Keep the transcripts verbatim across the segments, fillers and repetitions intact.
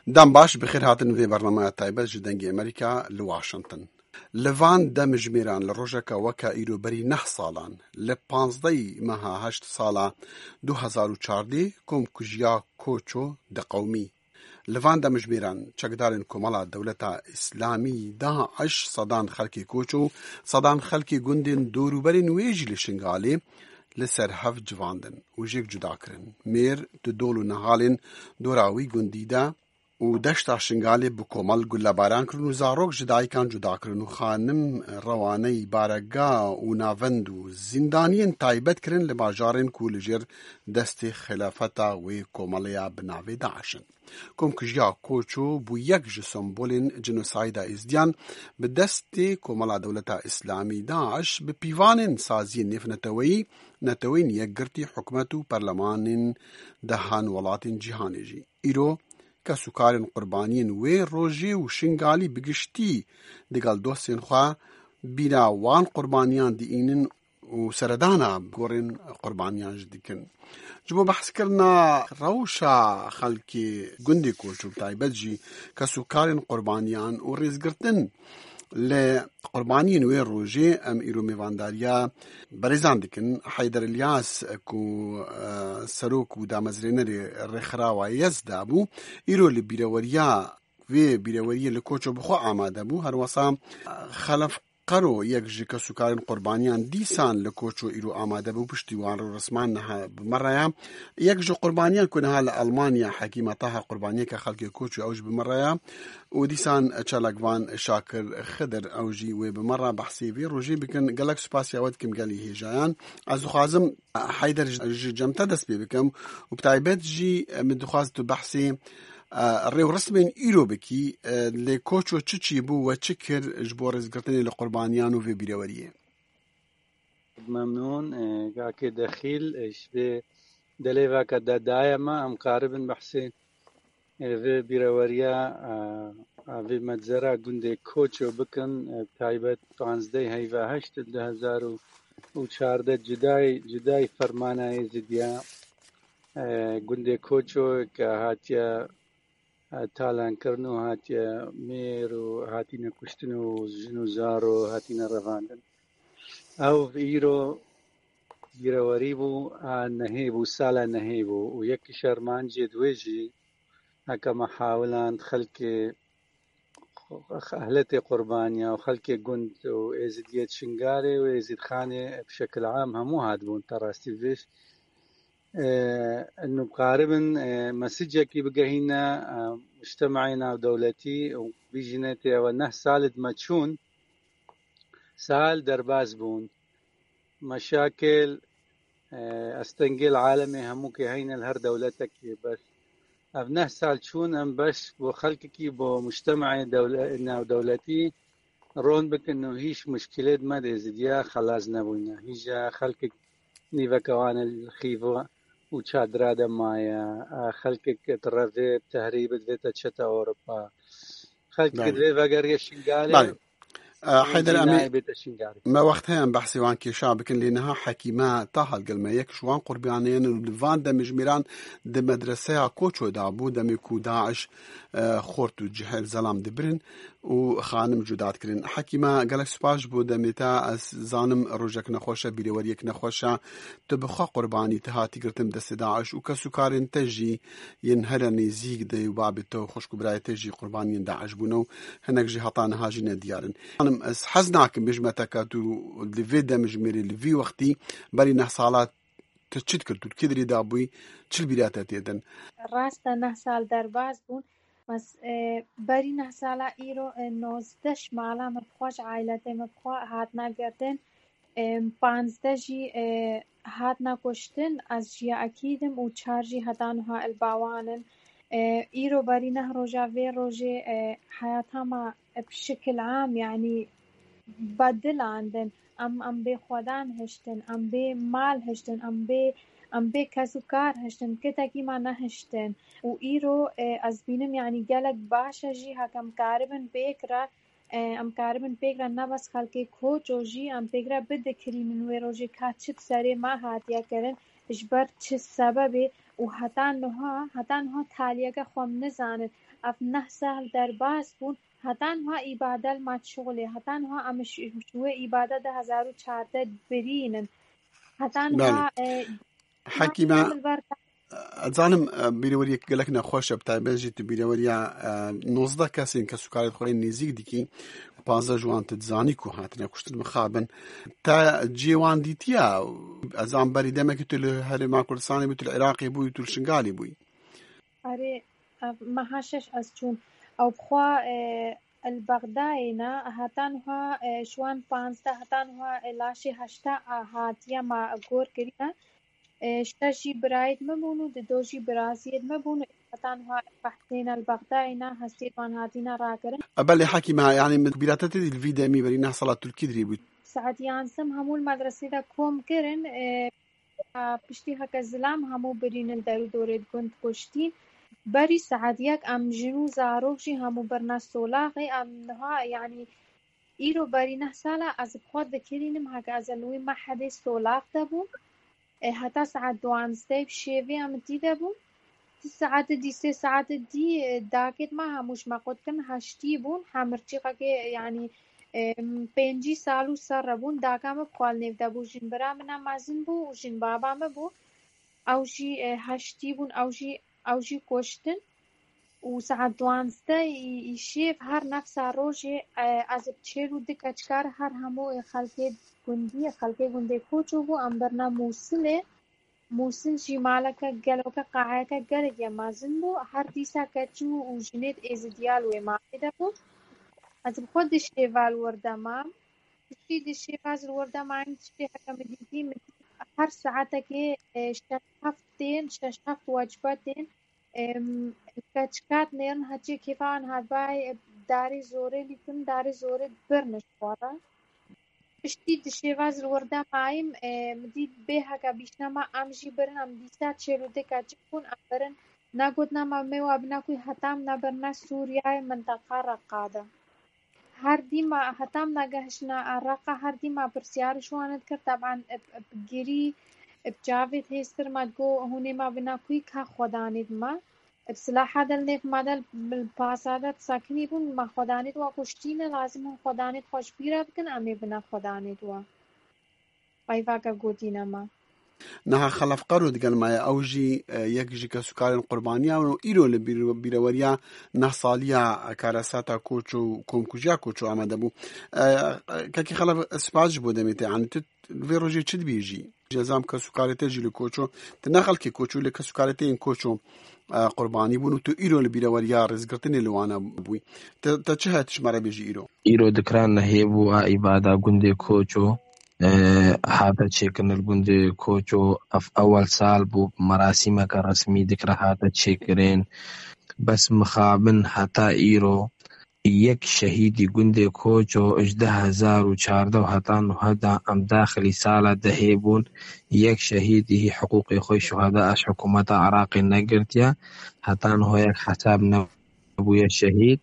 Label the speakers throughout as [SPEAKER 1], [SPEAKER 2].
[SPEAKER 1] دام باش بخير هاتن في برنامج تايبت جدنجي أمريكا لواشنطن. لفان دمج ميران لروجكا وكا إيرو بري نح صالان لبانزدي مها هشت صالا دو هزار و چاردي كوم كجيا كوچو دقومي. لفان دمج ميران چكدارن كمالا دولتا إسلامي دا عش صدان خلقي كوچو صدان خلقي گندن دورو برين ويجي لشنغالي لسر هف جواندن و جيك جداكرن مير دولو نهالن دوراوي گنديدا و دشتا شنگالی بکومل گل باران کرن و زاروک جدایی کان جدا کرن و خانم روانه بارگا و ناوند و زندانین تایبت کرن لباجارن کول جر دست خلافتا و کوملیا بناوی داعشن. کم کجیا کوچو بو یک جسمبولین جنوسایدا ازدیان به دست کوملا دولتا اسلامی داعش به پیوان سازی نف نتوی نتوین یک گرتی حکمت و پرلمان دهان ولاتین جهانی جی. ایرو كسوكارن قربانين وي روجي و شنغالي بگشتي دقال دوسين خوا بنا وان قربانيان دي إينن و سردانا بقورن قربانيان جديكن. جبو بحث كرنا روشا خلقي گندي كوچو بتايبت جي كسوكارن قربانيان و ريزگرتن لقربانين وين روجي ام ايرو ميوانداريا بريزان دكن حيدر الياس كو سروك و دامزرينري رخراوا يزدابو ايرو لبيروريا في بيروريا لكوچو بخو آماده بو هر وصا خلف قرو یک جکا سوکارن قربانیان دیسان لکوچو ایرو آماده بو پشتیوان رو رسمان نها بمرایا یک جو قربانیان کنها لألمانیا حکیمتها قربانیه که خلق کوچو اوج بمرایا و دیسان چالگوان شاکر خدر اوجی و بمرا بحثی وی روجی بکن گلک سپاسیا ود کم گلی هجایان از خوازم حیدر جمتا دست بی بکم و بتایبت جی مدخواز تو بحثی الريو رسمين إيرو بكي لكوچو تشي بو وتشكر جبورز قرطني لقربانيانو في بيروريه.
[SPEAKER 2] ممنون كاكي دخيل ايش في دليفا كدا دايما ام قاربن بحسين في بيروريا في متزرع گنده كوچو بكن تايبت پانزده هيفا هشت ده هزار و چارده جداي جداي فرمانا يزيديا گنده كوچو كهاتيا تالان کرنو هاتیا میر و هاتینا کشتنو جنو زارو هاتینا رفاندن او ایرو بیروریبو نهیبو سالا نهیبو و یک شرمان جد ویجی هکا محاولان خلق اهلت قربانیا و خلق گند و ازدیت شنگاره و ازد خانه بشكل عام همو هادبون تراستی فيش انه قاربا مسجك يبقى هنا مجتمعنا ودولتي وبيجنتي ونه سالد متشون سال درباز بون مشاكل استنقل عالمي هموك هين الهر دولتك بس ابنه سال شون ام بس بو خلقك بو مجتمعي دولتنا ودولتي رون بك انه هيش مشكلة ما ديزديا خلاص نبوينا هيجا خلقك نيفكوان الخيفو وشادرا دمايا خلقك ترفي بتهريب فيتا تشتا أوروبا خلقك دفي فقرية شنقالي
[SPEAKER 1] حيدر أمي ما وقتها أن بحثي وان كي شعبكن لأنها حكيمة طاهل قل ما يكشوان قربانين ولفان دم جميران دم مدرسة كوچو دابو دم كو داعش خورتو جهل زلام دبرن و خانم جداد كرين حكيمة قالك سباش بو دمتا از زانم روجك نخوشة بيروريك نخوشة تبخوا قرباني تهاتي قرتم دست داعش و كسو كارن تجي ينهرني زيق دي وبابتو خوشكو براي تجي قربانين داعش بونو هناك جي هطانا هاجينا ديارن از حزناكم بجمتكاتو لفي دمج ميري لفي وقتي بري نه سالات تشت كرتو كدري دابوي چل بيرات تيدن
[SPEAKER 3] راست نه سال درباز بون بس بري نه سالا ايرو نوزدش مالا مبخوش عائلته مبخوا هاتنا گردن پانزده جي هاتنا كشتن از جي اكيدم و چار جي هتانها الباوانن ايرو بري نه روجا في روجي حياتها ما بشكل عام يعني بدل عندن ام ام بي خودان هشتن ام بي مال هشتن ام بي ام بي كسوكار هشتن كتاكي ما نهشتن و ايرو از بينم يعني قالك باشا جي هكم كاربن بيكرا ام كاربن بيكرا نبس خلقي كوچو جي ام بيكرا بده كرينن ويروجي كاتشت سري ما هاتيا كرن جبر چ سببی و هەتا نها هەتا نها تالیەکە خۆم نزانن ئەف نه ساڵ دەرباز بوون هەتا نها ئیبادە مات شغلێ هەتا نها ئەمە شوێ ئیبادە ده هەزار و چاردە برینن هەتا نها
[SPEAKER 1] حەکیمە ئەزانم بیرەوەریەک گەلک نەخۆشە بتایبەت بیرەوەریە نۆزدە کەسین کە سوکارێت خۆڕی نزیک دیکی پازە جوانتت زانی و هاتنە کوشتن مخابن تا جیوان دیتیە ئەزان بەری دەمێکی تو لە هەرێما کوردستانی بووی تو لە عێراقی بووی تو لە شنگالی بووی
[SPEAKER 3] ئەرێ مەهاشش ئەس چوون ئەو بخوا البەغداینا هەتا نها شوان پانزدە هەتا نها لاشی هەشتا هاتیە ما گۆر کردە شتاشي برايد مبونو ددوشي برازيد مبونو فتانها بحثين البغداينا هستير وان هاتينا راكرن
[SPEAKER 1] أبالي حكي معها يعني من بيراتتي الفيديو مي برينا صلاة تركي دريبو
[SPEAKER 3] ساعد يانسم همو المدرسة دا كوم كرن بشتي هكا زلام همو برين الدارو دوريد كنت كشتين بري ساعديك ام جنو زاروشي همو برنا سولاغي ام نها يعني ايرو برينا سالا از بخواد ذكرينم هكا از نوي ما حدي سولاغ دابو هەتا سعات دوانزدەی شێوێ ئەمە دی دەبوو سعاتە دی سێ سعاتە دی داکێتمە هەمووشمە قوتکن هەشتی بوون هەمرچیقەکێ ینی پێنجی ساڵ و سەڕە بوون داکامە بخوالنێو دەبوو ژین برا منە مەزن بوو و ژین بابامە بوو ئەوژی هەشتی بوون ئەوژی ئەوژی کۆشتن و سعات دوانزدەی شێف هەر نەفسا ڕۆژێ ئەزب چێر و دکەچکار هەر هەموو خەڵکێ گوندیە خەڵکێ گوندێ کۆچۆ بوو ئەم بەرنا مووسلێ مووسن ژی مالەکە گەلۆکە قاعەکە گەلێکە مەزن بوو هەر دیسا کەچوو و ژنێت ئێزدیال وێ ماڵێ دەبوو ئەز بخۆ دشتێڤال وەردەما پشتی دشتێڤاز وەردەماین شتێ هەکەمە دیتی هەر سەعاتەکێ شەش هەفت دێن شەش هەفت وەجبە دێن کەچکات نێرن هەچێ کێفان هاتبای داری زۆرێ لیکن داری زۆرێ برنش خوارە پشتی دشێواز وەردەمایم مدید بێ هەکە بیشنەما ئەمژی برن ئەم دیسا چێرودێکا چبوون ئەم برن ناگوتنەما مێوا بنەکوی هەتام نەبەرنە سووریای منتەقا ڕەقادە هەر دیما هەتام نەگەهشتنە عێراقا هەر دیما پرسیارشوانت کرد تەبعان بگیری بجاوێت هێسترمە گۆ هونێما بنەکوی کا خۆدانیدمە بسلاحە دەلنێف مادەل پاسادەت سەکنی بوون مە خۆدانیت وە کوشتینە لازم هەم خۆدانیت خۆش بیرە بکن ئەمێ بنە خۆدانیت وە قایڤاکە گوتینەمە
[SPEAKER 1] نها خلف قرو دگەلمایە ئەوژی یەکژی کە سوکارن قوربانیاون و ئیرۆ لە بیرەوەریە نە ساڵیە کارەساتە کۆچ و کۆمکوژیا کۆچ و ئامادە بوو کەکی خەلف سپاش بۆ دەمێتێ عنی تت vê rojê çi dibêjî cezam ka sukaretê jî li koço tu ne xelkê koçû lê ka sukareteyên koço qurbanî bûn û tu îro li bîreweriya rêzgirtinê li wan bûyî te çi heye tişmare bêjî îro
[SPEAKER 4] îro dikiran nehêbû a îbada gundê koço hata çêkirin li gundê koço ev ewel sal bû merasîmeka resmî dikire hata çêkirin bes mixabin heta îro yek şehîdî gundê koço ji hezar û çardeh û heta nuheda em daxilî sala dehê bûn yek şehîdî hî hiqûqê xwe şuheda ez hikûmeta Iraqê negirtiye heta niha yek hesab nebûye şehîd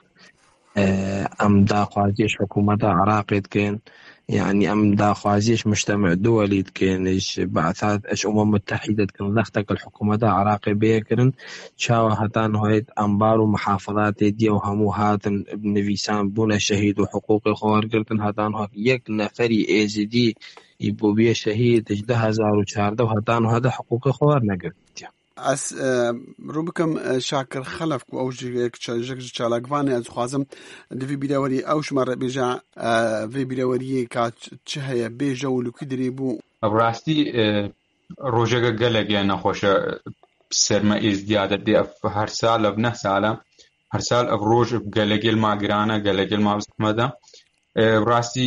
[SPEAKER 4] em daxwaziyê hikûmeta Iraqê dikin يعني أم داخوازيش مجتمع دولي كينش بعثات إيش أمم متحدة كن لختك الحكومة دا عراقي بيكرن شاوة هتان هايت أنبار ومحافظات دي وهمو هاتن ابن فيسان بونا شهيد وحقوق خوار قرتن هتان هاك يك نفري ايزي دي يبو بيه شهيد اجده هزار وچارده وهتان هذا حقوق خوار نقرت
[SPEAKER 1] ئەس ڕوو بکەم شاکر خەلەف و ئەو چالاکوانێ ئەس خوازم دوی بیرەوەری ئەو شمارە بێژە vê بیرەوەریە کات چ هەیە بێژە و لوکی درێ بوو
[SPEAKER 5] ڕاستی ڕۆژێکە گەلێکیان نەخۆشە سەرمە ئێزدیادە دێ هەر ساڵ لە بنە ساڵە هەر ساڵ ئەف ڕۆژ گەلەگەل ماگرانە گەلەگەل مازمەدە ڕاستی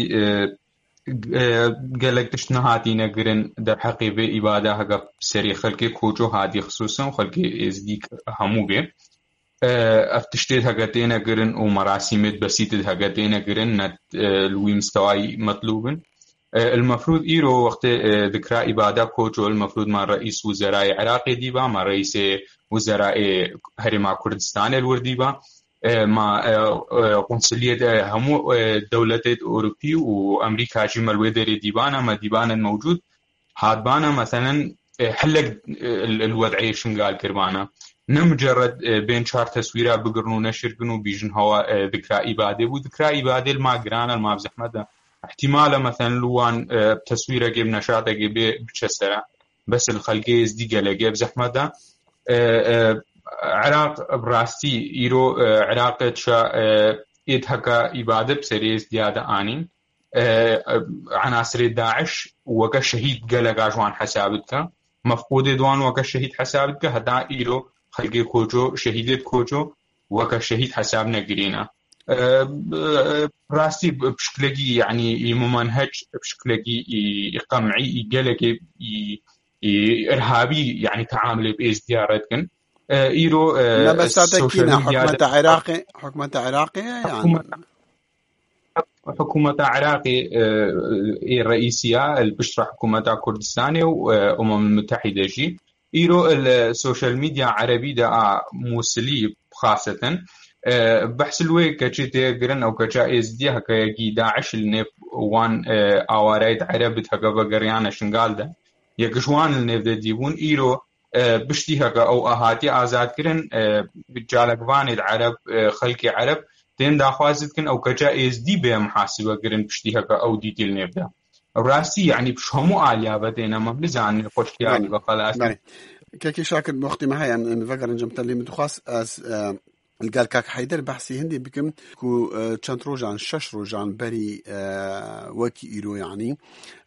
[SPEAKER 5] gelek tişt nehatîne girin derheqê vê îbada heke serê xelkê koço hatî xisûsan xelkê êzidî hemû bê ev tiştê heke têne girin û merasîmê besîtê heke têne girin net li wî mistewayî metlûbin المفروض îro wextê dikira îbada koço المفروض ma reîs wizerayê Iraqê dîba ma reîsê wizerayê Herêma Kurdistanê li wir dîba ما قنصلية همو دولة أوروبية وأمريكا جمال ويدري ديبانا ما ديبانا موجود هادبانا مثلا حلق الوضعية شنقال كربانا نمجرد بين شار تصويرها بقرنو نشرقنو بيجن هوا ذكرى إبادة وذكرى إبادة الما قرانا الما بزحمة احتمال مثلا لوان تصويره جيب نشاطه جيب بتشسرة بس الخلقية ازدي قلقة بزحمة عراق براستي إيرو عراق تشا إدهكا إبادة بسريز ديادة آنين عناصر داعش وكا شهيد قلقا جوان حسابتك مفقود دوان وكا شهيد حسابتك هدا إيرو خلقي كوجو شهيدت كوجو وكا شهيد حسابنا قرينا راستي بشكلكي يعني ممنهج بشكلكي قمعي قلقي إرهابي يعني تعامل بإزديارتكن إيرو
[SPEAKER 1] السوشيال ميديا حكومة عراقي حكومة عراقية يعني
[SPEAKER 5] حكومة عراقي الرئيسية البشرة حكومة كردستاني وأمم المتحدة جي إيرو السوشيال ميديا عربي دا موسلي خاصة بحث الوي كجيتي قرن أو كجائز دي هكا يجي داعش النف وان آواريد عربي هكا بقريانا شنقال دا يكشوان النف دا ديبون إيرو بشتي هكا أو أهاتي آزاد كرن بجالك فاند عرب خلقي عرب تين دا خوازد كن أو كجائز دي بها محاسبة قرن بشتي هكا أو دي تيل نف دا راسي يعني بشهمو آليا بدينا مبلزان خوشتيالي بخلاص
[SPEAKER 1] كاكي شاكر بوقتي معي أن فقر نجمت اللي متخاص أز قال كاك حيدر بحثي هندي بكم كو چند روجان شش روجان بري وكي إيرو يعني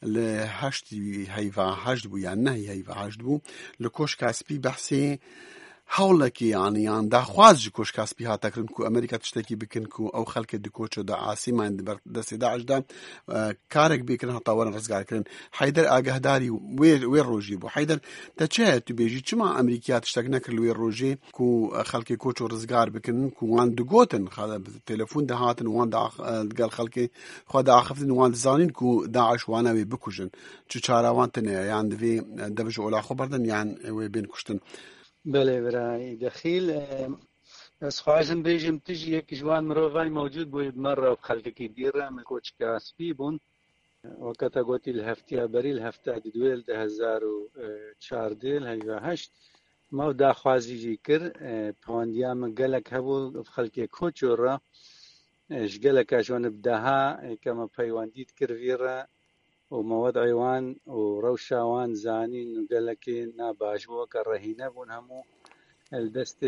[SPEAKER 1] لهشتي هيفا هشت بو يعني نهي هيفا هشت بو لكوش كاسبي بحثي حولكي يعني يعني دا خواز كوش كاسبي هاتا كرن كو أمريكا تشتكي بكن كو أو خلق دكوشو دا عاصمة عند دستي داعش دا كارك بيكن هتا ورن رزقار كرن حيدر آقه داري وير وير روجي بو حيدر تشاهد تبيجي چما أمريكا تشتكي نكر وير روجي كو خلق كوشو رزقار بكن كو وان دقوتن خادا بالتلفون دا هاتن وان دا قال خلقي خادا عخفتن وان زانين كو داعش وانا وي بكوشن چو چارا وانتن يعني في دبج اولا خبردن يعني وي بين كشتن
[SPEAKER 2] بله برای دخیل از خواهشم بیشم تیجی یک جوان مروفای موجود بود مرة بخلق کی دیره من کوچ کاسبی بون وقتا قوتي الهفتي بري الهفته دويل ده هزار و چاردل هيا هشت ما دا خوازي جي كر پوانديا من قلق هبو بخلق كوچو را اش قلق اشوان بدها كما پيوانديت كر فيرا ومواد عيوان وروشاوان زانين وقالك ناباش وكرهينه بون همو الدست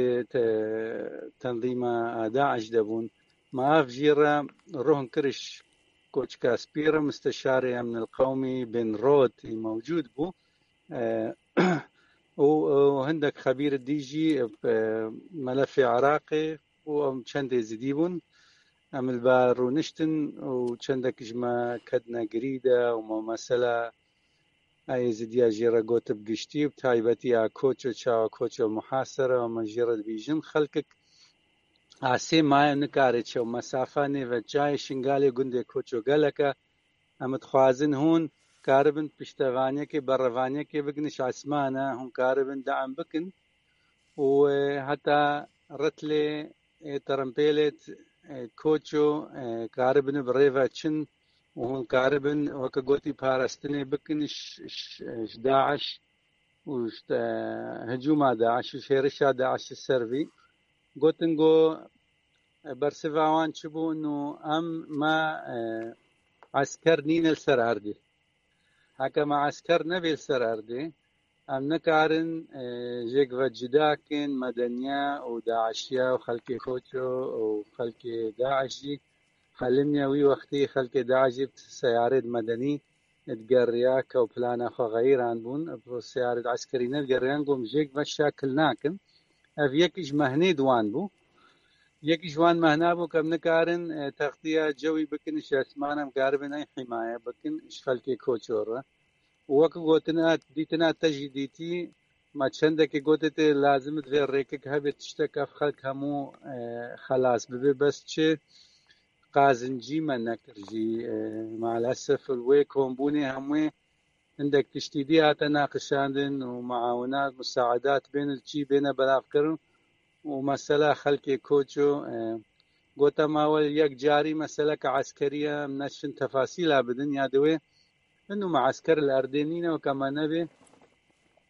[SPEAKER 2] تنظيم داعش دبون ما افجيرا روحن كرش كوتش كاسبير مستشاري من القومي بن رود موجود بو وهندك خبير الدي جي ملف عراقي وشند زديبون عمل بارو نشتن وشندك جما كدنا قريدة وما مسألة أي زديا جيرا قوت بقشتي بتايبتي كوتشو تشاو كوتشو محاصرة وما جيرا بيجن خلقك عسي ما نكارتش ومسافة نفجاي شنغالي قندي كوتشو قالك أمد خوازن هون كاربن بشتغانيا كي برفانيا كي بقنش عسمانا هون كاربن دعم بكن وحتى رتلي ترمبيلت كوتشو كاربن بريفا تشن وهون كاربن وكا قوتي بارستني بكنش داعش وش هجوم داعش وشيرشا داعش السربي قوتنقو برسفاوان شبو انه ام ما عسكر نين السراردي هكا ما عسكر نبي السراردي ام نكارن جيك فجداكن مدنيا وداعشيا وخلقي كوتشو وخلقي داعشي حلمني وي وقتي خلقي داعشي سيارة مدني تقريا كو بلانا خو غيران بون سيارة عسكريين تقريان قوم جيك مشاكل ناكن اف يكيش مهني دوان بو يكي جوان مهنا بو كم نكارن تغطية جوي بكن شاسمانا مقاربن اي حماية بكن خلقي كوتشورا وكو قوتنا ديتنا تجديتي ما چندك قوتت لازم تغير ريكك هبه تشتكى في خلق همو خلاص ببي بس چه قازنجي ما نكرجي مع الأسف الويك هونبوني هموي عندك تشتيديها تناقشاندن ومعاونات مساعدات بين الجي بين بلافكرن ومسألة خلقي كوتشو قوتا ماول يك جاري مسألة كعسكرية منشن تفاصيلها بدن يادوي انه مع عسكر الاردنيين وكما نبي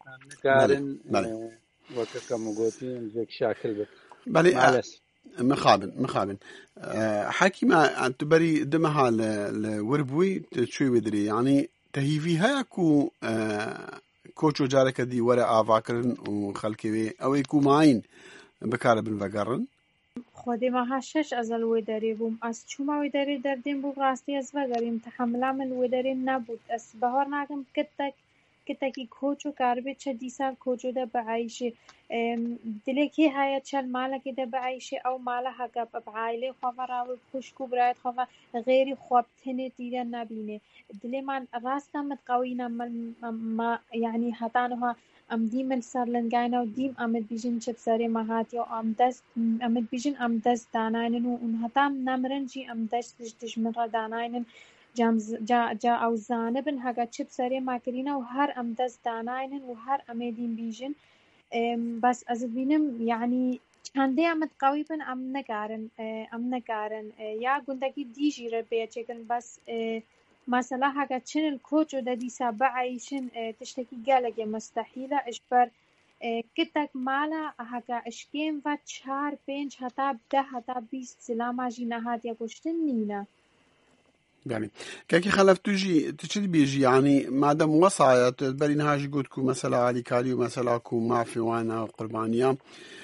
[SPEAKER 2] نقارن وككم قوتين زيك شاكل بك
[SPEAKER 1] بله
[SPEAKER 2] معلش
[SPEAKER 1] مخابن مخابن حكيمة أنت بري دمها الوربوي تشوي ودري يعني تهيفي هاكو كوچو جارك دي ورا آفاكرن وخلكي أو يكو معين بكار بن وقرن
[SPEAKER 3] خودی ما هشش از الوداری بوم از چوما وداری دردیم بو راستی از وگریم تحمل من وداری نبود از بهار نگم کتک کتکی کوچو کاربی چه دیسال کوچو ده بعیشه دلی کی هایت چل مالا کی ده بعیشه او مالا هکب بعائله خواه راوی خوشکو برایت خواه غیری خواب تنه دیده نبینه دلی من راستم متقوینا ما يعني هتانوها ام دیم السرلنگاینا و دیم امد بیجن چه بسری مهات یا ام دست امد بیجن ام دست داناینن و اون هتام نمرنجی ام دست تجمن را داناینن جام جا جا او زانبن هاگا چه بسری ماکرینا و هر ام دست داناینن و هر امدین بیجن بس از بینم يعني چنده امد قوی بن ام نگارن ام نگارن یا گندگی دیجی را بیچکن بس مثلا هاگا چن الكوچو دا ديسا بعيشن تشتكي قالك مستحيلة إجبر كتك مالا هاگا اشكين و چهار پنج هتا ده هتا بیست سلاما جي نهات يكوشتن نينا
[SPEAKER 1] يعني كاكي خلف تجي تشد بيجي يعني مادام وصايت بري نهاج قلتكو مثلا علي كاليو مثلا كو مافي وانا قربانية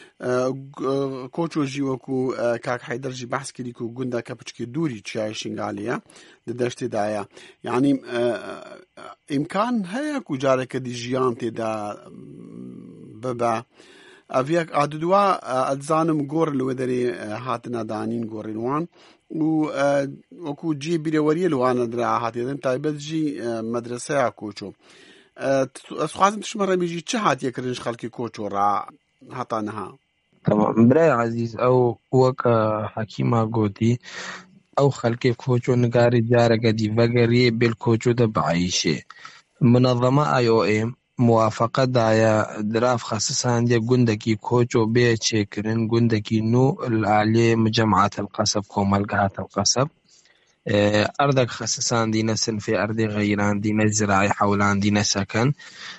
[SPEAKER 1] كوچو جي وكو كاك حيدر جي بحث كريكو قندا كابتشكي دوري تشاي شنغاليا ددشت دايا يعني إمكان هيك وجارك دي جيان تدا ببا أفيك عددوا أتزانم غور الودري هاتنا دانين غورينوان و وكو جي بيروري لوانا درا هاتيدن تايبت جي مدرسة كوچو أسخازم تشمر بيجي تشهات يكرنش خلقي كوچو را هاتانها
[SPEAKER 4] تمام برای عزیز او وکا حکیما گوتی او خلقی کوچو نگاری جارگا دی وگری بالکوچو دا بعیشه منظمه آی او ام موافقه دایا دراف خصصان دی گندکی کوچو بيه چکرن گندکی نو العالی مجمعات القصب کوملگات القصب أرضك خصصان دينا سنفي أرضي غيران دينا زراعي حولان دينا سكن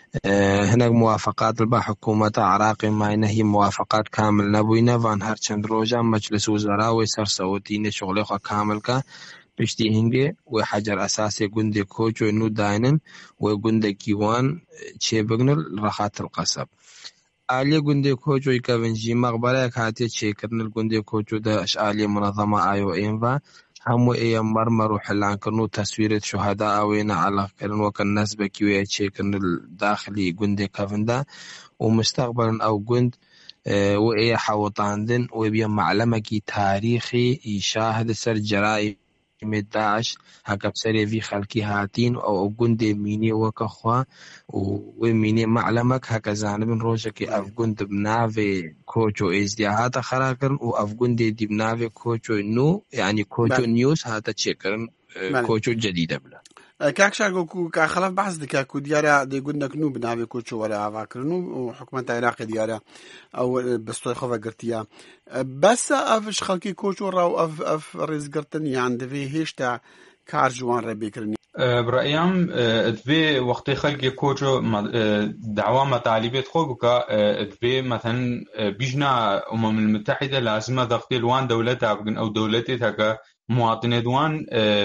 [SPEAKER 4] هناك موافقات البا حكومة عراقي ما هي موافقات كامل نبوينا فان هرچند روجا مجلس وزراء ويسر سعودين شغليخوا كامل كا بشتي هنگي وحجر أساسي قندي كوچو إنو داينن وقندي كيوان چه بغنل رخات القصب آلية قندي كوچو يكابنجي مغبرة كاتي چه كرنل قندي كوچو دا أشعالية منظمة آيو إنفا همو ايه مرمر وحلان كرنو تصويرة شهداء وين على كرن وكان نسبة كيوية شكرن الداخلي قندي كافندا ومستقبلا او قند اه وايه حوطاندن وبيا معلمة كي تاريخي يشاهد سر جرائم داعش هكا بسري في خلقي هاتين او قندي ميني وكخوا وميني معلمك هكا زانبن روشا كي اف قند بنافي كوچو ازدي هاتا خراكرن و اف قندي دي بنافي كوچو نو يعني كوچو نيوز هاتا تشكرن كوچو جديدة بلا
[SPEAKER 1] كاك شاكو كا خلاف بحث دكاكو ديارا دي قلنا كنو بنافي كوچو ولا عفاكرنو وحكومة عراقي ديارا او بستوي خوفا قرتيا بس افش خلقي كوچو راو اف اف ريز قرتني عند في هيشتا كارجوان ربيكرني
[SPEAKER 5] برأيام دبي وقت خلقي كوچو دعوة مطالبات خوبكا دبي مثلا بيجنا أمم المتحدة لازمة ضغط الوان دولتها أو دولتها كمواطنة دوان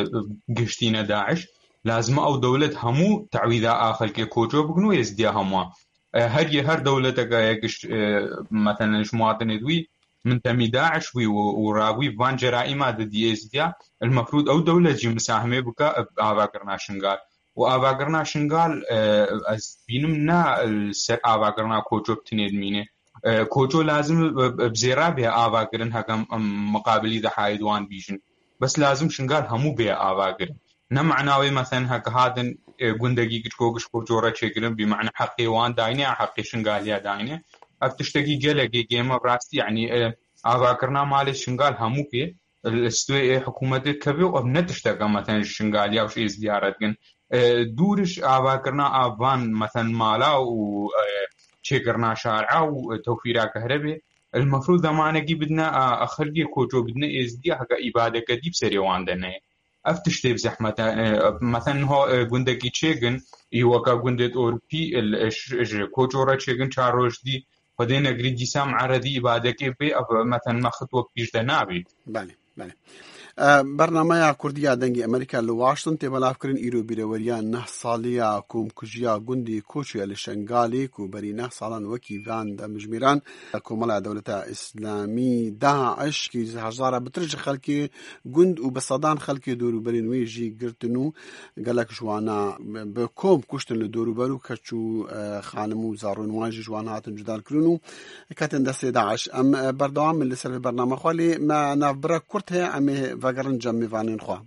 [SPEAKER 5] قشتين داعش لازمة أو دولة همو تعويذا آخر كي كوچو بقنو يزديا هموا هر هر دولتك يكش مثلا مواطنة دوي منتمي داعش وي وراوي فان جرائم دي يزديا المفروض أو دولة جي مساهمة بكا آواقرنا شنغال وآواقرنا شنغال از بينمنا السر آواقرنا كوچو بتنيد مينه كوچو لازم بزيرا بها آواقرن هكا مقابلي دا حايدوان بيجن بس لازم شنغال همو بها آواقرن نمعناوي مثلا هكا هادن قندقي كتكوكش كوچورا چكرن بمعنى حقي وان داينه حقي شنغاليا داينه افتشتكي جلقي جيما براستي يعني آواقرنا مالي شنغال همو بيه الاستوى حكومة كبير وبنتشتكى مثلا الشنغاليا وش ازديارات جن دورش آواقرنا آبان مثلا مالا و چكرنا شارعا وتوفيرا كهربي المفروض زمانه بدنا أخلقي كوچو بدنا ازديا هكا إبادة كديب سريوان دنه افتشتي بزحمة مثلا هو جندقي تشيغن يوكا جندت أوروبي الكوجورا تشيغن شاروش دي خدينا قريد جسام عردي بعدك بي مثلا ما خطوة بيجدا نابي.
[SPEAKER 1] بله بله. برنامه کردیا دنگی امریکا لواشنطن تبلاف کرن ایرو بیروریان نه سالیا کوم کجیا گندی کوچی لشنگالی کو بری نه سالان وکی وان د مجمیران کوملا دولتا اسلامی داعش کی هزاره بترج خلکی گند و بصدان خلکی دورو برین ویجی گرتنو گلک جوانا بکوم کشتن لدورو برو کچو خانمو زارون واجی جوانا هاتن جدال کرنو کاتن دست داعش ام بردوام اللي سر برنامه خالي ما نافبرا كرتها ام وگرن جمع وانین خواه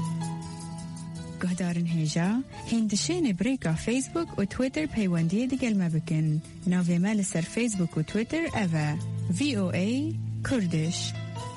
[SPEAKER 6] گهدارن هیجا هندشین بریکا فیسبوک و تویتر پیوندی دیگل ما بکن ناوی مال سر فیسبوک و تویتر اوه وی او ای کردش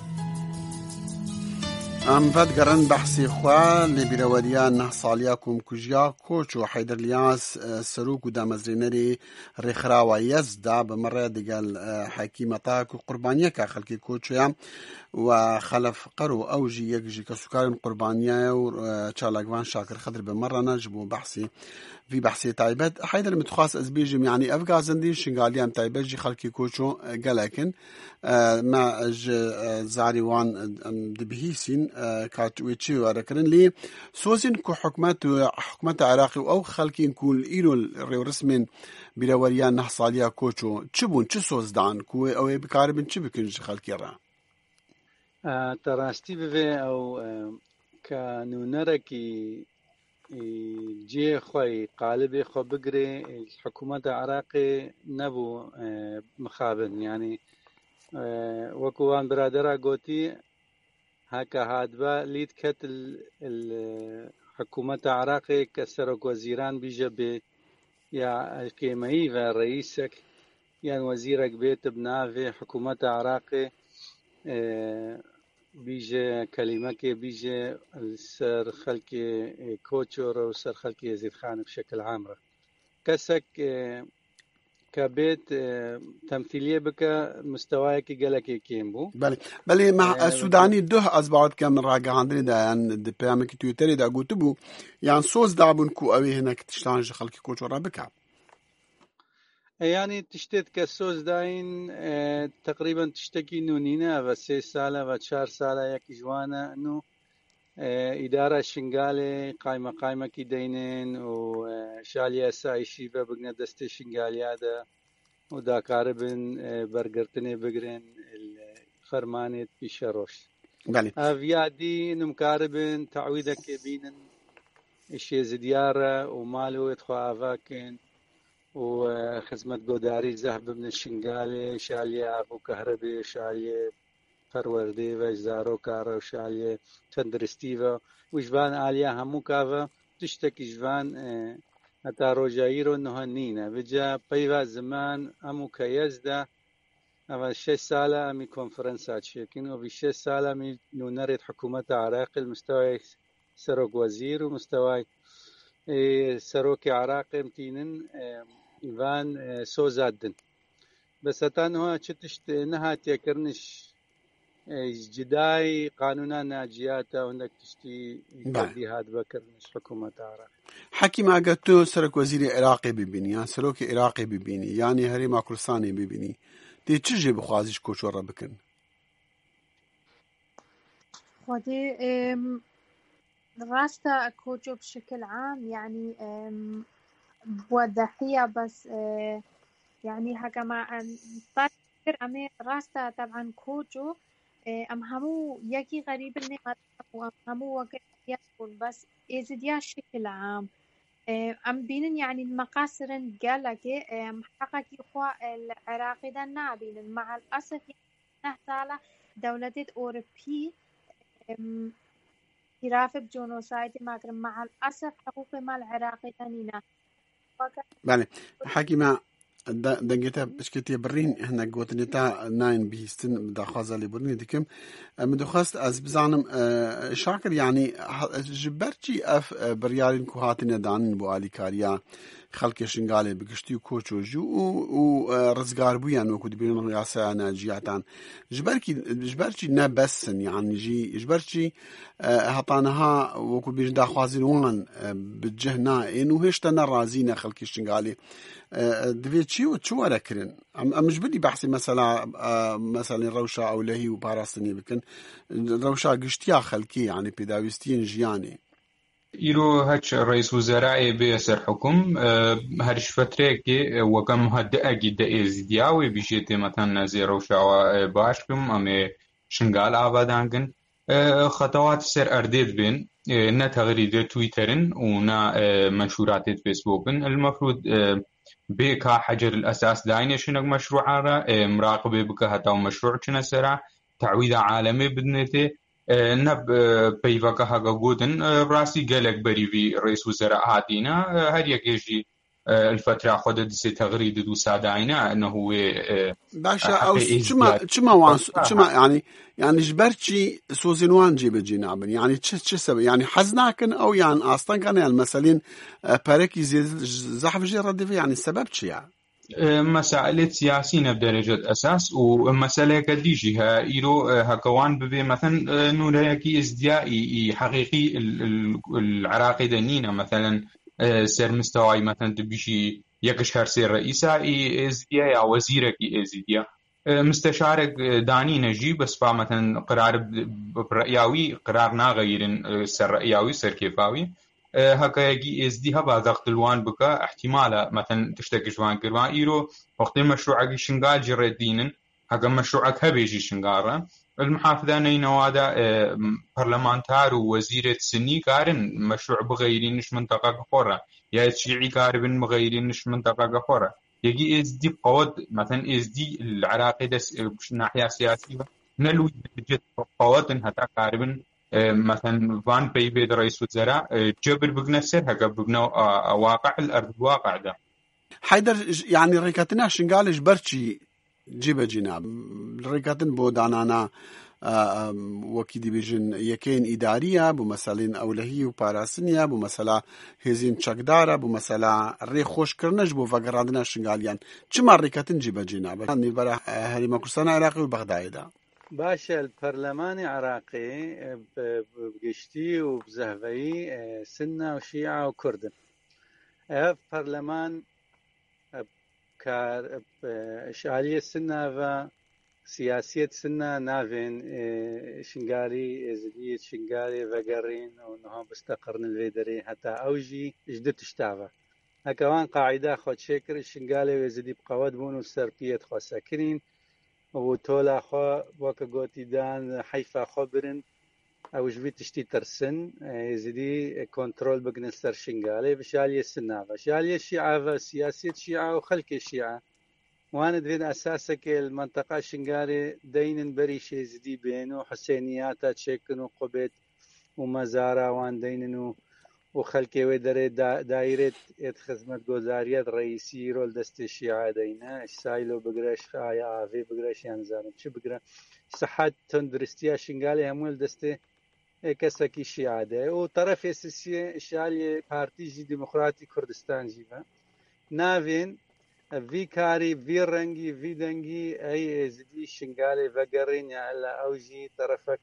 [SPEAKER 1] ام فدگرن بحثی خواه لبیروریا نه سالیا کوم کجیا کوچ و حیدر لیاس سروک و دامزرینری رخرا و یزدا بمره دیگل حکیمتا کو قربانیه که خلکی کوچیا و خلف قرو اوجی یک جی کسوکارن قربانیه و چالاگوان شاکر خضر بمره نجبو بحثی في بحثي تايبت حيدر متخاص ازبيجم يعني افغازندي شنغاليام تايبت جي خلقي كوچو قالكن ما زاري وان دبهيسين كاتويتشي وركرن لي سوزين كو حكمات حكمات عراقي او خلقين كول ايلو رسمن بلاوريان نحصاليا كوچو تشبون تشسوز دان كو او بكاربن تشبكن خلقي را
[SPEAKER 2] تراستي بي او كانونركي جي خوي قالب خو بقري الحكومة العراقي نبو مخابن يعني وكوان برادرا قوتي هكا هادبا ليد كت الحكومة العراقي كسرك وزيران بيجا بي يا الكيمي رئيسك يعني وزيرك بيت بنافي حكومة العراقي بيجي كلمة كي بيجي السر خلقي كوتشور وسر خلقي يزيد خان بشكل عام كسك كبيت تمثيلية بك مستواك قالك كيمبو
[SPEAKER 1] بله بله مع السوداني ده از بعد كم راجع عندنا ده يعني ده بيعمل تويتر ده قلتبو يعني صوص دعبون كو أوي هناك تشتانج خلقي كوتشور بك
[SPEAKER 2] يعني تشتت كسوز داين اه تقريبا تشتكي نونينا وسي سالة وشار سالة يكي جوانا انو اه ادارة شنغالي قايمة قايمة كي دينين وشاليا سايشي ببقنا دستي شنغالي هذا ودا كاربن اه برقرتني بقرن الفرمانة بيشاروش
[SPEAKER 1] بله
[SPEAKER 2] افيادي نمكاربن تعويدك بينن اشي زديارة ومالو يدخو افاكن وخدمة قوداري ذهب من الشنغالي شالية أبو كهربي شالية فروردي وجزارو كارو شالية تندرستيفا وجبان آلية همو كافا تشتكي جبان حتى روجايرو نهنينا بجا بيوا زمان همو كيزدا أما شش سالة أمي كونفرنسات شيكين وفي شش سالة أمي نونرد حكومة عراق المستوى سروك وزير ومستوى سروك عراق امتينن إيفان سوزادن بس هتانها شتشت نهات يكرنش جداي قانونا ناجياتا وانك تشتي يكدي هاد بكرنش حكومة عراق
[SPEAKER 1] حكي ما قلتو سرك وزيري عراقي ببيني يعني سروك عراقي ببيني يعني هري ما كرساني ببيني دي تشجي بخوازيش كوشورة بكن
[SPEAKER 3] خودي راستا كوجو بشكل عام يعني بوضحية بس يعني هكا مع طاير أمي راستا طبعا كوجو أم همو يكي غريب إني أم همو وقت يكون بس إزديا شكل عام أم بينن يعني المقاصرن قالك أم حقكي خوا العراقي دا نابين مع الأسف نحتالا دولة أوروبي خلاف بجنوسايد ماكرم مع الأسف حقوق مال العراقي تنينا
[SPEAKER 1] بله حكي ما دنجتا بشكتي برين هنا قوتنيتا ناين بيستن دخازة لبرني ديكم مدخست از بزانم شاكر يعني جبرتي اف بريالين كوهاتنا دانن بو آلي كاريا خەڵکی شنگالێ بگشتی و کۆچۆژی و ڕزگار بوویان وەکو دەبێن یاسایانە جیاتان ji ber çî ne bessin yani jî ji ber çî hetanha wekû bêjin daxwazîn wan bi cih naên û hêşta nerazî ne xelkê şingalê divê çî û çi were kirin em ji binî behsê mesela mesela rewşa ewlehî û parastinê bikin rewşa giştiya xelkê yani pêdawîstiyên jiyanê.
[SPEAKER 5] îro hiç Reis Wezerayê bê ser hukm her ji fetrekê weke muheddeekî de êzîdiya wê bîjê tê metenna zê rewşa baş kim em ê şingal avadangin xetewat ser erdê dibên ne tegrîdê Twitter'in û ne menşûratê Facebook'in المفروض bê ka heceril esas dayîne şinek meşru'a re miraqibê bike heta meşru çine sera te'wîda alemê bidine tê ne peyveke heke gotin rastî gelek berî vî Reis Wezera hatîne her yekê jî الفترة خودت دسي تغريد دو ساداينا انه هو
[SPEAKER 1] باشا او چما چما وان چما يعني يعني جبرتشي سوزينوان جيب جنابن يعني تش تش سبب يعني حزناكن او يعني اصلا كان يعني مثلا باركي زحف جي رد يعني السبب تشي يعني
[SPEAKER 5] مسائل سياسية بدرجة أساس ومسألة كديجها إيرو هكوان ببي مثلا نوريكي ازديائي حقيقي العراقي دنينا مثلا سر مستوى مثلا دبيشي يكش هرسي رئيسة ازديا يا وزيرك ازديا مستشارك داني نجي بس فا مثلا قرار برأياوي قرار ناغيرن سر رأياوي سر كيفاوي هكا يجي ازديها بضغط الوان بكا احتمالا مثلا تشتكي جوان كربان ايرو وقت مشروعك شنغال جردينن هكا مشروعك هبيجي شنغارا المحافظة نينوادا برلمانتار ووزيرة سني كارن مشروع بغيرينش منطقة كفورة يا شيعي كاربن بغيرينش منطقة كفورة يجي ازدي بقواد مثلا ازدي العراقي دس ناحية سياسية نلوي بجد قواد هتا كاربن مثلا فان بيبيد رئيس وزراء جبر بقنسر هكا بقنا واقع الأرض الواقع ده
[SPEAKER 1] حيدر يعني ريكاتنا شنقالش برشي جيب جناب ريكاتن بودانانا وەکی دیبێژن یەکەین ئیداریە بۆ مەسەلەن ئەولەهی و پاراسنیە بۆ مەسەلا هێزین چەکدارە بۆ مەسەلا ڕێخۆشکردنەش بۆ ڤەگەڕاندنە شنگالیان چما ڕێکەتن جێبەجێ نابێت نێبەرە هەرێمە کوردستانی عێراقی و بەغدایدا
[SPEAKER 2] باشە پەرلەمانی عێراقی بگشتی و بزەهڤەیی سنە و شیعە و کوردن ئەف پەرلەمان شالیە سنە و سیاسیت سنة نافين شنقاري ازدية شنقاري وقرين ونها بستقرن الفيدري حتى اوجي جدت اشتعبه هكوان قاعدة خود شكر الشنقالي وزدي بقواد بونو السربية خو ساكرين وطولا خو وكا قوتي دان حيفا خبرن او جبي تشتي ترسن يزدي كنترول بقن السر شنقالي بشالية السنة بشالية الشيعة سياسية الشيعة وخلق الشيعة وانا دوين اساسك المنطقة شنقاري دينن بري شيزدي بينو حسينياتا تشيكنو قبت ومزارا وان ديننو وخلقي ودري دا دايرة ات خدمت گوزاريات رئيسي رول دست الشيعة دينا سايلو بقراش خايا آفي بقراش ينزانم چه بقرا صحات تندرستيا شنقالي همول دست كساكي الشيعة دي وطرف اساسي الشيعة بارتي جي ديمقراطي كردستان جيبا نافين في كاري في رنجي في دنجي اي زدي شنقالي فقرين على اوجي طرفك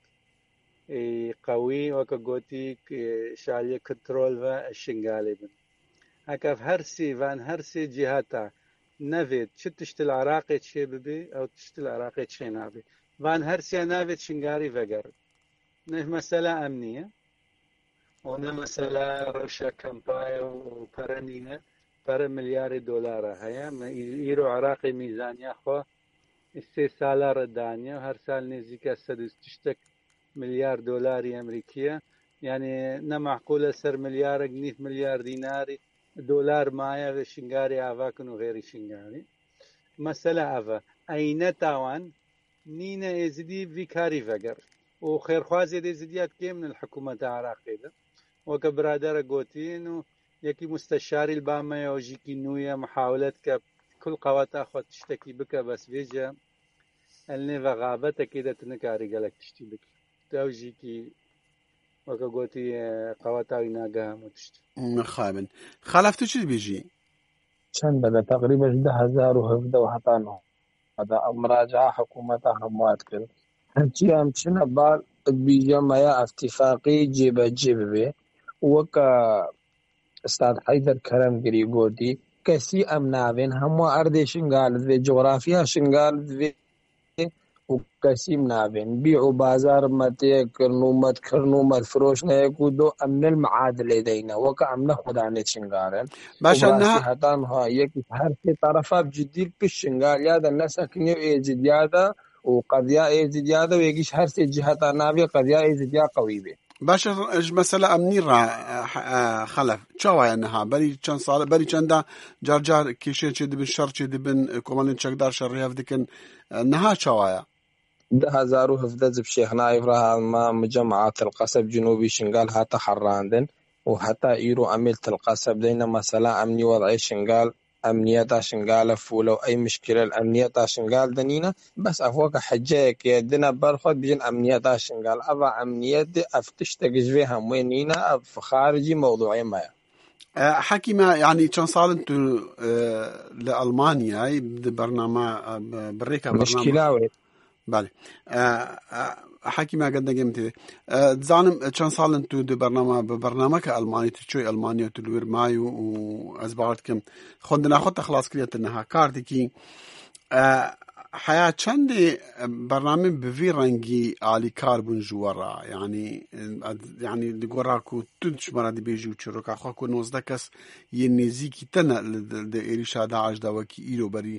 [SPEAKER 2] قوي وكقوتي شالية كنترول والشنقالي بن هكا في هرسي فان هرسي جهاتا نافيت شتشت العراقي تشي ببي او تشت العراقي تشي نابي فان هرسي نافيت شنقالي فقر نه مسألة امنية ونه مسألة روشا كمبايا وبرنينة پر مليار دولار هيا ايرو عراقي ميزانيا خو سه سال ردانيا هر سال نزيكا سدستشتك مليار دولاري امريكيه يعني نمعقوله سر مليار جنيه مليار ديناري دولار مايا وشنغاري افاكن وغيري شنغاري مسألة افا اين تاوان نينا ازدي فيكاري فقر وخير خوازي دي زديات كي من الحكومة العراقية وكبرادر قوتين يكي مستشاري الباما يوجيكي نويا محاولات كل قواتا خود تشتكي بك بس بيجا الني وغابتا كده تنكاري قالك تشتي بك توجيكي وكا قوتي قواتا يناقها متشتي
[SPEAKER 1] خابن خالفتو چي بيجي
[SPEAKER 4] چەند دەبێت تقریبا ده هزار و هەڤدە و هەتا نۆ هەدا مراجعە حکوومەتە هەموات کرد هەرچی ئەم چنە بار بیژەمەیە ئەفتیفاقی جێبەجێ ببێ وەکە ئستاد حەیدەر کەرەمگری گوتی کەسی ئەم ناوێن هەموو ئەردێ شنگالت بێ جغرافیا شنگالت بێ و کەسیم ناوێن بیع و بازار مەتەیەکردن و مەتکردن و مەتفرۆشتنەیەک و دۆ ئەمنە المعادلێ دەینە وەکە ئەمنە خودانێ شنگالن باشە هەتانها یەکی هەر سێ تەرەفا بجددی پشت شنگالیادە نەسەکنێ و ئێجدیادە و قەدیا ئێجدیادە و یەکیش هەر سێ جهەتا نابێ قەدیا ئێجدیا قەوی بێ
[SPEAKER 1] باشە مەسەلە ئەمنی ڕا خەلەف چاوایە نەها بەری چەند ساڵ بەری چەندە جارجار کێشێ چێ دەبن شەڕ چێ دەبن کۆمەڵێن چەکدار شەڕێف دەکەن نەها چاوایە
[SPEAKER 4] ده هزار و هەڤدە جب شێخنای فراهالما مجەمعات القەسەب جنوبی شنگال هاتە حەڕاندن و هەتا ئیرۆ ئەمێل تلقەسەب دەینە مەسەلا ئەمنی وەضعی شنگال ئەمنیەتا شنگالە فولە و ئەی مشکلە ئەمنیەتا شنگال دەنینە بەس ئەفۆکە حەجەیەکێ دنە بەرخۆت بژن ئەمنیەتا شنگال ئەڤە ئەمنیەت ئەف تشتێکژێ هەمووی نینە ئەف خارجی مەوضوعی مایە
[SPEAKER 1] حەکیمە یعنی چەند ساڵن تو لە ئەڵمانیای بەرنامە بڕێکە
[SPEAKER 4] مشکلاوێت
[SPEAKER 1] بله حەکیمە گەندەگەم تێ دزانم چەند ساڵن تو دو بەرنامە بە بەرنامەکە ئەڵمانی تو چۆی ئەڵمانیا تو لوێر مای و ئەس باوەڕ دەکەم خوێندنا خۆتە خلاص کردێتە نەها کاردێکی حیا چەندێ بەرنامە بڤی ڕەنگی ئالیکار بوون ژوەڕا یعنی یعنی دگۆڕاک و تون شمەرە دەبێژی و چیرۆکا خۆک و نۆزدە کەس یە نێزیکی تەنە لە ئێریشا داعشداوەکی ئیرۆبەری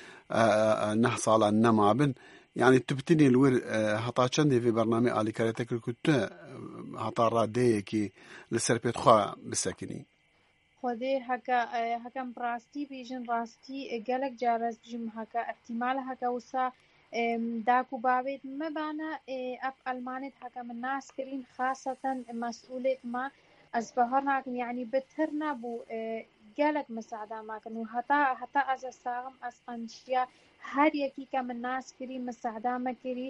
[SPEAKER 1] نه ساڵان نەمابن يعني تبتني الور هطا چندي في برنامج آلي كاريتك كنت هطا رادية كي لسر بيت خوا بسكني
[SPEAKER 3] خودي هكا هكا براستي بيجن راستي قالك جارز بيجن هكا احتمال هكا وسا داكو بابيت ما بانا اف ألمانيت هكا من ناس كرين خاصة مسؤولية ما أزبهرنا يعني بترنا بو قالك مساعدة ما كانوا هتا هتا از ساغم از قنشيا هر یکی که من ناس کری مساعده ما کری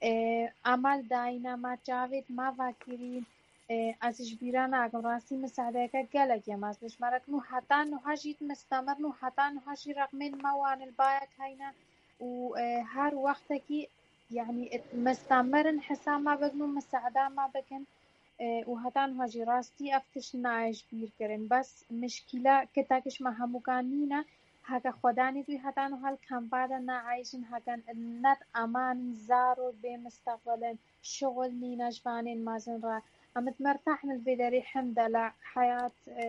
[SPEAKER 3] عمل داینا ما جاوید ما واکری از جبیران اگم راستی مساعده که گلک یم از بشمارک نو حتا نو هجیت مستمر نو حتا نو هجی رقمین موان البايك هينا و هر وقت کی يعني مستمرن حساب ما بگنو مساعده ما بکن و حتا نو هجی راستی افتش نایش بیر کرن بس مشکله که تاکش ما همو کانینا هکا خدانی توی حتی نو هل کم بعدا نعیشن هکا نت امان زارو به مستقبلا شغل نینش بانین مازن را امت مرتاح نلبداري حمد لله حياة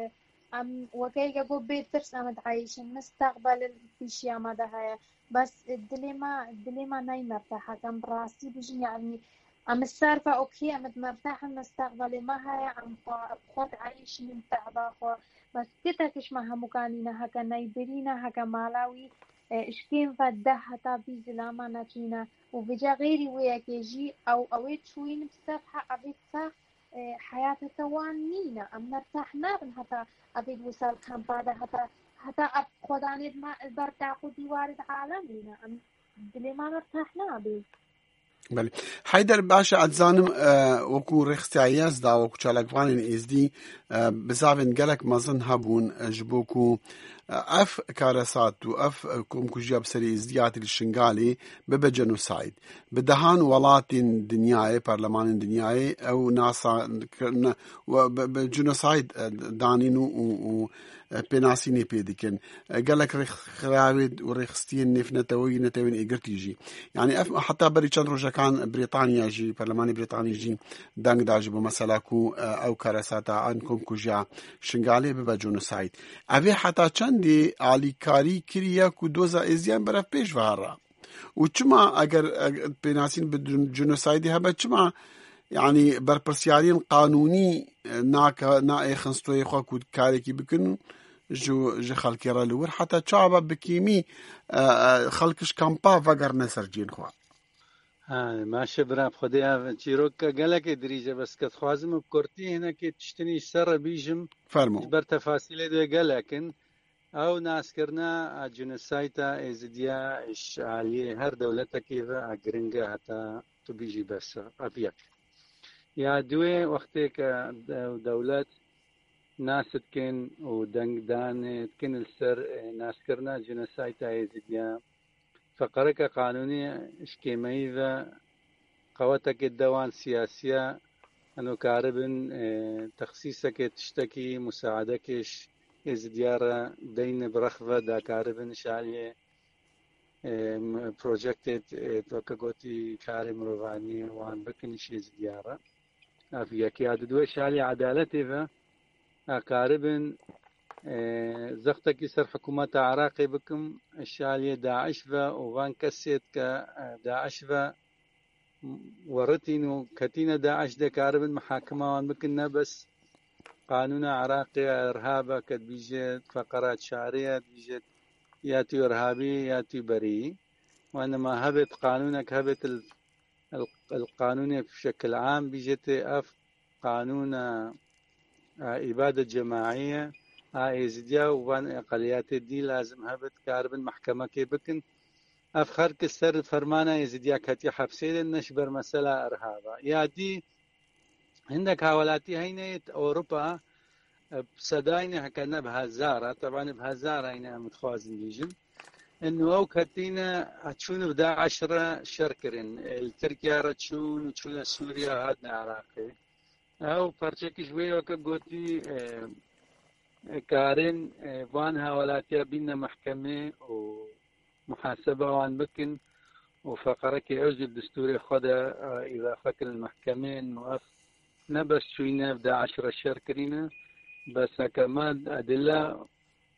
[SPEAKER 3] ام وكيكا قو بيت ترس امت عايشن مستقبل الفيشيا ما دهايا بس الدلي ما الدلي ما ناي مرتاحة كم براسي بيجن يعني ام السارفة اوكي امت مرتاحة مستقبل ما هاي ام خود عايش من تعبا خو بس كتاكش ما همكانينا هكا نايبرينا هكا مالاوي اشكين فده حتى بيزلاما ناتينا وبجا غيري وياكيجي او اويت شوين بصفحة ابيت صح حياة توانينا ام نرتاح نابن حتى ابيت وصل كم بعد حتى حتى اب خدانيت ما البرتاقو ديوارد عالمينا ام دلي ما نرتاح نابي
[SPEAKER 1] بله حیدر باشە ئەتزانم وەکو ڕێخستاییازدا وەکو چالاکوانین ئێزدی بزاوێن گەلک مەزن هەبوون ji بۆ ku ئەف کارەسات و ئەف کۆمکوژیە بسەری ئێزدیاتی شنگالێ ببە جەنۆساید bi dehan welatên dinyayê perlemanên dinyayê ew nasa جنۆساید danîn û پێناسینێ پێ dikin gelek rêxiraawê û rêxistiyên nêfnetewî netewên êgirtî jî yani ev heta berî çend rojekan Brîtanya jî Perlemanê Brîtanî jî deng da ji bo mesela ku ew karesata an komkujiya şingalê bibe genocide evê heta çendê alîkarî kiriye ku doza êziyan beref pêş vehera û çima eger pênasîn bi genocidê hebe çima yani berpirsiyariyên qanûnî naêxin stoyê xwe ku karekî bikin ji xelkê re li wir heta çawa bikîmî xelkiş kampa vegerne ser ciyên xwe
[SPEAKER 2] ماشي برا بخديها تشيروكا قالك دريجة بس كتخوازم بكورتي هنا كي تشتني سر بيجم
[SPEAKER 1] فرمو
[SPEAKER 2] بر تفاصيل دو قالكن او ناس كرنا جنسايتا ازديا اش عليه هر دولتا كيفا اقرنقا حتى تبيجي بس ابيك يا دوي وقتك دولات ناس كن ودنگدان كن السر ناس كرنا جنسايت ايزيديا فقرك قانوني اشكيمي ذا قوتك الدوان سياسية انو كاربن تخصيصك تشتكي مساعدكش ازديارة دين برخفة دا كاربن شالية بروجكتد توكا قوتي كاري مروفاني وان بكنش ازديارة افيا كي عددوه شالية عدالتي ذا قاربا زختك سر حكومة عراقي بكم الشالية داعش فا وفان كسيت كداعش فا ورتين كتينا داعش دا قاربا محاكمة وان بكنا بس قانون عراقي إرهابا كد بيجت فقرات شعرية بيجت ياتي إرهابي ياتي بريء وإنما هبت قانونك هبت القانون بشكل عام بيجت أف قانون إبادة جماعية إزديا وان أقليات دي لازم هبت كاربن محكمة كي بكن أفخر كسر فرمانة إزديا كتي حبسيد النشبر مسألة إرهابا يا دي عندك حوالاتي هينة أوروبا بصداين هكذا بهزارة طبعا بهزارة هنا متخوازن بيجن إنه أو كتينا هتشون بدا عشرة شركرين التركيا رتشون وتشون سوريا هادنا عراقي أو فرشك شوية وكبوتي كارين وان هاولاتيا بينا محكمة ومحاسبة وان بكن وفقرك عوز الدستوري خدا إذا فكر المحكمة إنه نبس شوينا بدا عشرة شركرين بس كمان أدلة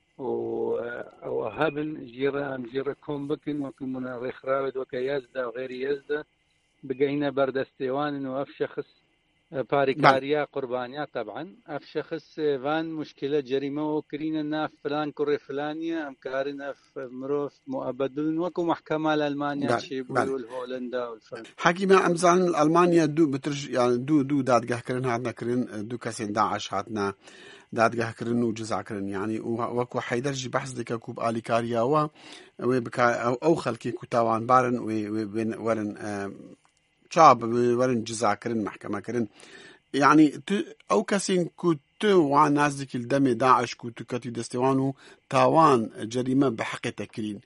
[SPEAKER 2] وهابن جيرا أم جيرا كوم بكن وكمنا ريخ رابد وكيازدا وغير يزدا بقينا بردستيوان إنه أف شخص باريكاريا قربانيا طبعا اف شخص فان مشكله جريمه وكرينا ناف فلان كوري فلانيا ام كارن اف مروف مؤبدون وكو محكمه لالمانيا شي بيقول هولندا والفرنسا
[SPEAKER 1] حكيمه امزان المانيا دو بترج يعني دو دو دادگاه كرن هادنا كرن دو كاسين داعش هاتنا دادگاه كرن وجزع كرن يعني وكو حيدرجي بحث ديك كوب اليكاريا و او او خلكي كوتاوان بارن وين ورن شعب ورن جزع كرن محكمة كرن يعني أو كسين كنت وعن نازك الدم داعش كنت كتي دستوانو تاوان جريمة بحق تكرين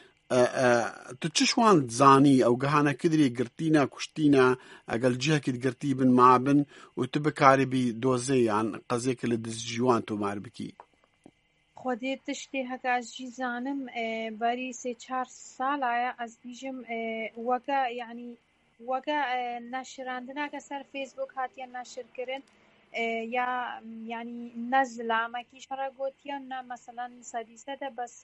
[SPEAKER 1] تتشوان زاني أو جهانا كدري قرتينا كشتينا أقل جهة كد قرتي بن مع بن وتبكاري بدوزي عن قزيك لدزجوان تو ماربكي
[SPEAKER 3] خودی تشتی هک از جیزانم باری سه چهار سال آیا از بیجم وگا یعنی وگا نشراندنا که سر فیسبوک هاتیه نشر کردن یا یعنی نزلا ما کیش را گوتیان نه مثلا سادیسه ده بس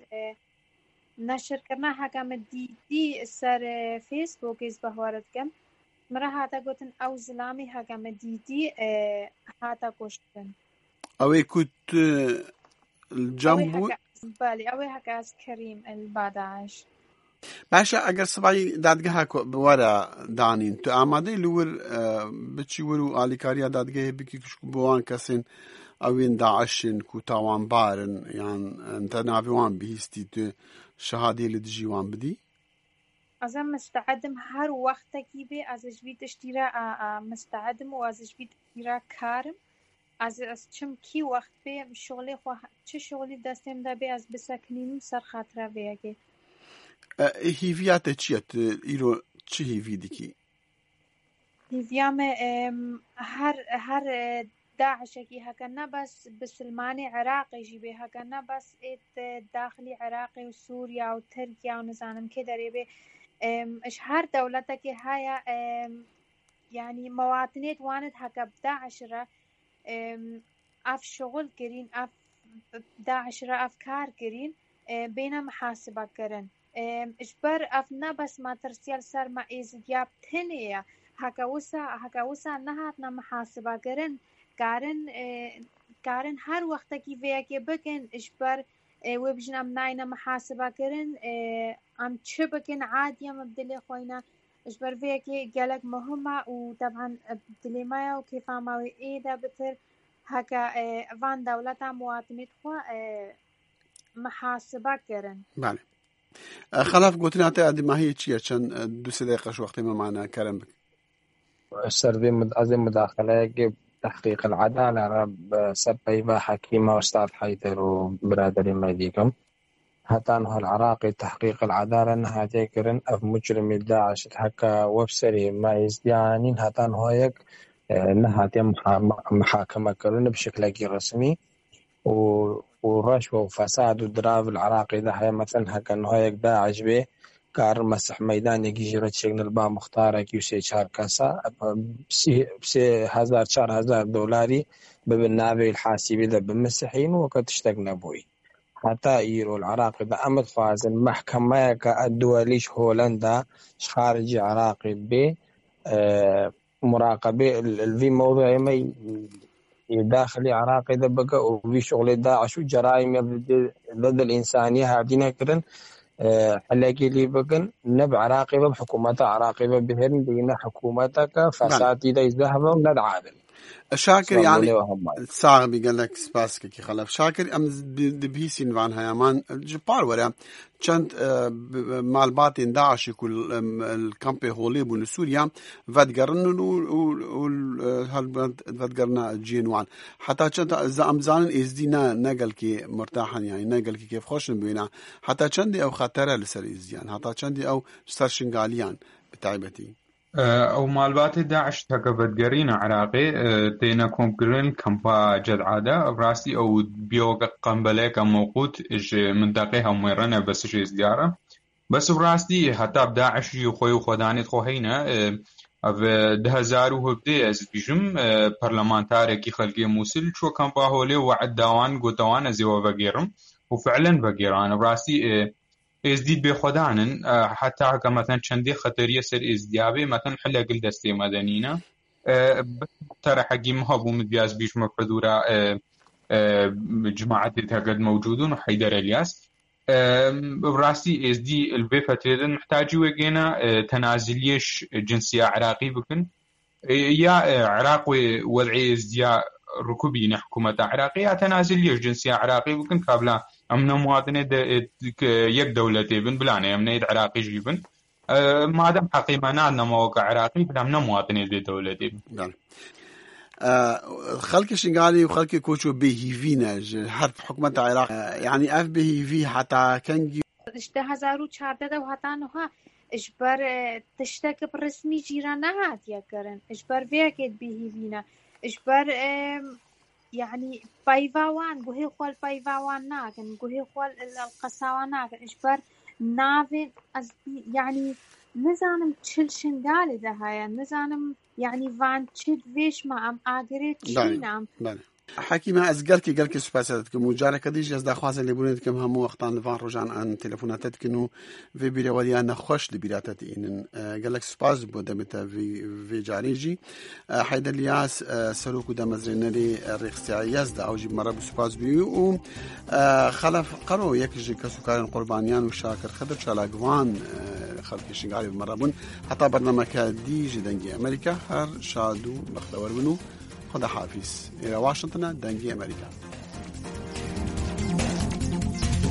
[SPEAKER 3] نشر کردن هکام دیدی سر فیسبوک از بهوارد کم مرا هاتا گوتن او زلامی هکام دیدی هاتا کشتن
[SPEAKER 1] اوی کت الجنبو
[SPEAKER 3] بالي اوي هكا از كريم الباداش
[SPEAKER 1] باشا اگر سبعي دادگاه بورا دانين تو آماده لور بچي ورو آليكاريا دادگاه بكي كشكو بوان كسين اوين داعشن كو تاوان بارن يعني انت نافيوان بهستي تو شهادي لدجيوان بدي
[SPEAKER 3] ازم مستعدم هر وقتكي بي از جبي تشتيرا مستعدم و از جبي تشتيرا كارم از از چم کی وقت به شغلی خو چه شغلی دستم ده به از بسکنیم سر خاطر بیاگه
[SPEAKER 1] هیویات چیت ایرو چه هیوی دیکی
[SPEAKER 3] هیویام هر هر داعش کی هکنه بس بسلمانی عراقی جی به هکنه بس ات داخلی عراقی و سوریا و ترکیه و نزانم که داره به اش هر دولت که هيا يعني مواطنات وانت هكا داعش را اف شغل کرین اف داعش را افکار کرین بینا محاسبه کرن اجبر اف نبس ما ترسیل سر ما ایزیاب تنیا هکاوسا هکاوسا نهاتنا محاسبه کرن کارن کارن هر وقت کی ویا کی بکن اجبر و بجنم ناینا محاسبه کرن ام چه بکن عادی ام بدل خوینا اجبر ویا کی گلک مهمه و طبعا بدل ما و کیف ما ایدا بتر هكا وان دولتا مواطنت خو محاسبه کرن
[SPEAKER 1] بله خلاف قلتنا تا ادي ما هي چیه چند دو سه دقیقه وقت ما معنا کرم
[SPEAKER 4] سر دې از مداخله کې تحقيق العدالة سبيبا حكيمة وأستاذ حيدر وبرادري مديكم حتى أنه العراقي تحقيق العدالة أنها تكرن أف مجرم داعش هكا وبسري ما يزديانين حتى أنه هيك أنها تم محاكمة كرن بشكل غير رسمي ورشوة وفساد ودراب العراقي ده هي مثلا هكا أنه هيك داعش به كار مسح ميدان يجي جرت شغل البا مختارة كيوسي شهر كاسا بسي بسي هزار شهر هزار دولاري ببنابي الحاسبي ده بمسحين وقت اشتقنا بوي حتى يرو العراقي ده أمد فازن محكمة كالدوليش هولندا خارجي عراقي ب مراقبة الفي موضوع ما داخلي عراقي ده بقى وفي شغل داعش وجرائم ضد الإنسانية هادينا كرن حلاقي لي بقن نب عراقي بحكومة عراقي بهن بين حكومتك فساد إذا يذهب ولا عادل
[SPEAKER 1] شاكر يعني صعب قال لك سباسك كي خلف شاكر ام دبيسين وان هيامان جبار ورا چند مال باتين داعش كل الكامبي هولي بن سوريا فدغرن و هل فدغرنا جينوان حتى چند زامزان ازدينا نقل كي مرتاحن يعني نقل كي كيف خوش بينا حتى چند او خطر لسر ازديان حتى چند او سرشنغاليان بتعبتي
[SPEAKER 5] او مالبات داعش تقبت عراقي تينا كومكرين كمبا جد عادة براسي او بيوغ قنبلة موقوت اج منطقة هميرنا بس شي ازديارة بس براسي حتى بداعش يخوي وخداني تخوهينا اف دهزار وهبدي از بيجم برلمانتاري كي خلقي موسل شو كمبا هولي وعد داوان قوتوان ازيوا بقيرم وفعلا بقيران براسي ازدید به خدانن حتی که مثلا چندی خطریه سر ازدیابی مثلا حلا قل دستی مدنینا ترى حقي مهابو مدياز بيش مفردورة جماعة تهجد موجودون وحيدر الياس براسي ازدي البيفتيدن محتاجي وجينا تنازليش جنسية عراقي بكن يا عراقي وضعي ازديا ركوبين حكومة عراقية تنازليش جنسية عراقي بكن قبلا أمنا مواطنة يك دولتي بن بلانة أمنا يد عراقي جيبن أه ما دام حقيقة عندنا مواقع عراقي بلا أمنا مواطنة دولتي بن
[SPEAKER 1] أه خلق شنغالي وخلق كوشو بهيفينا حرف حكومة العراق يعني أف بهيفي حتى كان
[SPEAKER 3] اشته هزارو چارده و حتی نها اجبر تشتك برسمي جيرانا هات يا كرن اجبر بيكت بهيفينا اجبر يعني بايفاوان قهي خوال بايفاوان ناكن قهي خوال القصاوان ناكن إجبار نافن يعني نزانم تشل شنغالي ده هاي نزانم يعني فان تشل فيش ما أم آقري تشينام
[SPEAKER 1] حكيمة أزقلكي قلكي سباساتكم وجارة كديش أزدا خوازن اللي بولينتكم همو وقتان لفان رجعن عن تلفوناتتكم في بيرا وليانا خوش لبيراتتي إنن قلك سباس بودمتا في في جاريجي حيدا الياس سلوكو دا مزرينري الريخستيعي يزدا أو جيب مرابو سباس بيو خلف قرو يكجي كسوكارين قربانيان وشاكر خدر شالاقوان خلقي شنغالي بمرابون حتى برنامج ديجي دنجي أمريكا هر شادو بختور منو خدا حافظ إلى واشنطن دنجي أمريكا.